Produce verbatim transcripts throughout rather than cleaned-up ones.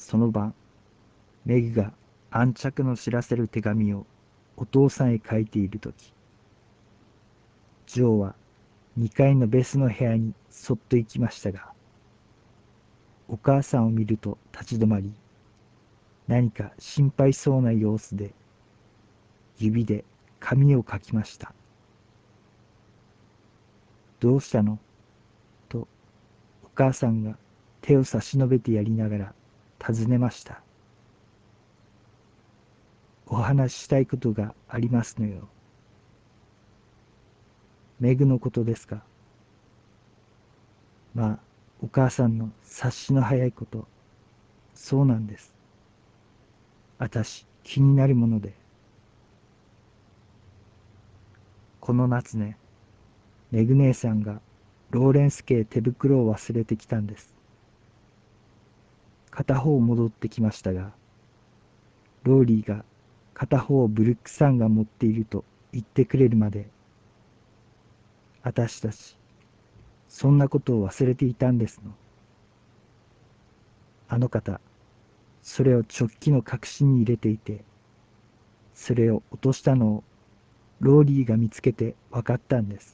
その晩、メグが安着の知らせる手紙をお父さんへ書いているとき、ジョーはにかいのベスの部屋にそっと行きましたが、お母さんを見ると立ち止まり、何か心配そうな様子で、指で紙を書きました。どうしたのと、お母さんが手を差し伸べてやりながら尋ねました。お話ししたいことがありますのよ。メグのことですか。まあ、お母さんの察しの早いこと、そうなんです。あたし、気になるもので。この夏ね、メグ姉さんがローレンス家へ手袋を忘れてきたんです。片方戻ってきましたが、ローリーが片方をブルックさんが持っていると言ってくれるまで、あたしたち、そんなことを忘れていたんですの。あの方、それを直帰の隠しに入れていて、それを落としたのをローリーが見つけて分かったんです。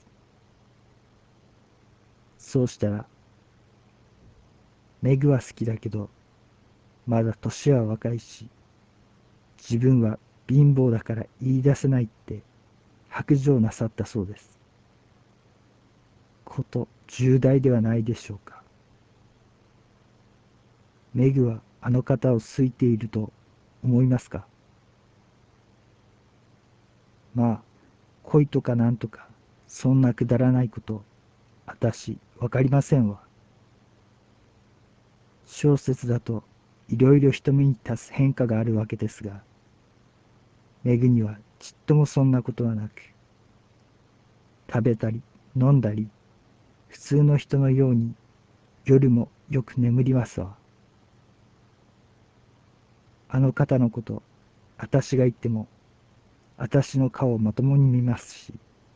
そうしたら、メグは好きだけど、まだ年は若いし、自分は貧乏だから言い出せないって白状なさったそうです。こと重大ではないでしょうか。メグはあの方を好いていると思いますか。まあ、恋とかなんとか、そんなくだらないこと、あたし、わかりませんわ。小説だと、いろいろ人目に立つ変化があるわけですが、メグにはちっともそんなことはなく、食べたり、飲んだり、普通の人のように夜もよく眠りますわ。あの方のこと、あたしが言っても、あたしの顔をまともに見ますし、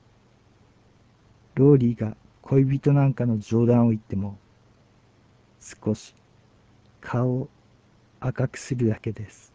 ローリーが恋人なんかの冗談を言っても、少し顔を赤くするだけです。